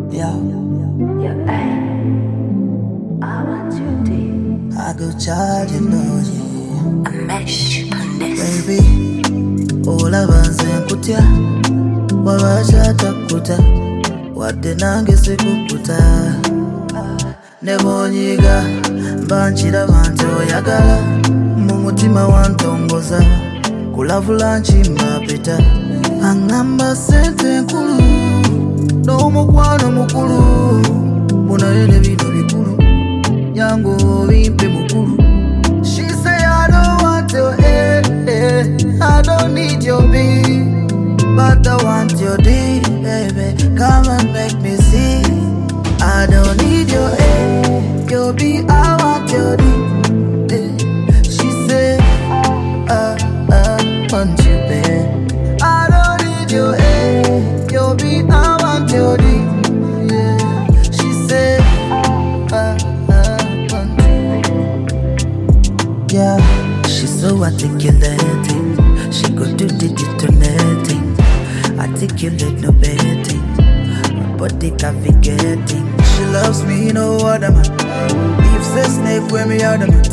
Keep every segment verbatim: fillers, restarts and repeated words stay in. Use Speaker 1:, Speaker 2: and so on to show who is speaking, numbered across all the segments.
Speaker 1: Yeah.
Speaker 2: Yeah, ay, I want you deep.
Speaker 1: I go charge you, know, yeah.
Speaker 2: A mesh on this.
Speaker 1: Baby, olabanze nkutya wabashata kuta wadde nange sikukuta nebonyiga mbanchiraba nti oyagala mu mutima wantongoza kulavula nkimbapita aŋŋamba sente nkulu n'omukwano mukulu munayene bino bikulu yangu bimpe mukulu. She say I don't want your A, I don't need your B, but I want your D, baby. Come and make me see. I don't need your A, your B, I want your D. She say I, I want you, baby. I don't need your A, your B, I want your D. Yeah. She say I, I want you. Yeah. She's so articulating. She go do the detonating. Articulate no betting. My body navigating. She loves me, you know what I'm at. If say snake where me out of it.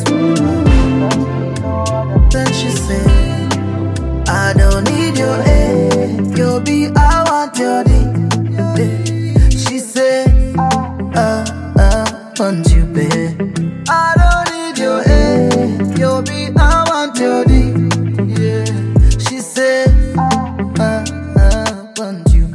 Speaker 1: Then she say I don't need your A, your B, I want your D. She say I, I want you, babe. I don't need your A, your B, I want your D. Yeah. She say I, I want you,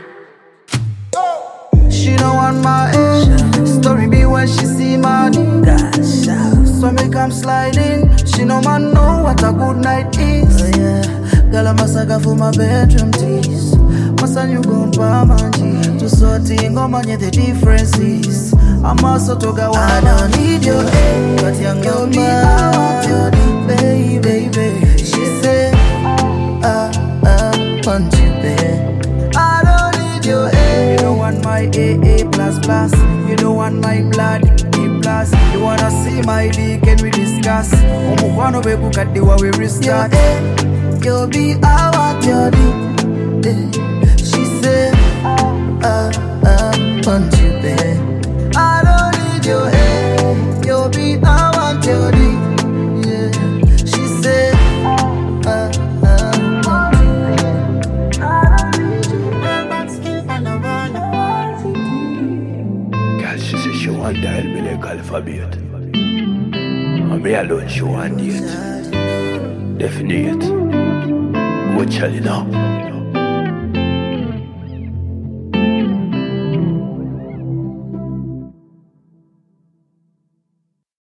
Speaker 1: babe. She don't want my A. Story be when she see my D. So me come sliding. She no man know what a good night is. Oh yeah, girl I'm a sucker for my bedroom tease. Masa you gon' pa manji. To sorting ngomanye the differences. I'm also to go. I don't need your A, but young your me I want your D, baby, baby. She say I, I want you, babe. I don't need your A. You don't want my A A plus plus. You don't want my blood. Plus, you wanna see my D, can we discuss? Omukwano bekukaddiwa we restart. Your A, your B, I want your D. She say, I, I want you, babe. I don't need your A, your B, I want your D. Yeah. She say, I, I want you, babe. I don't need you, babe, but still I love you.
Speaker 3: Girl, she say she want to help me like alphabet. And me alone she want it. Definite. Go tell you now.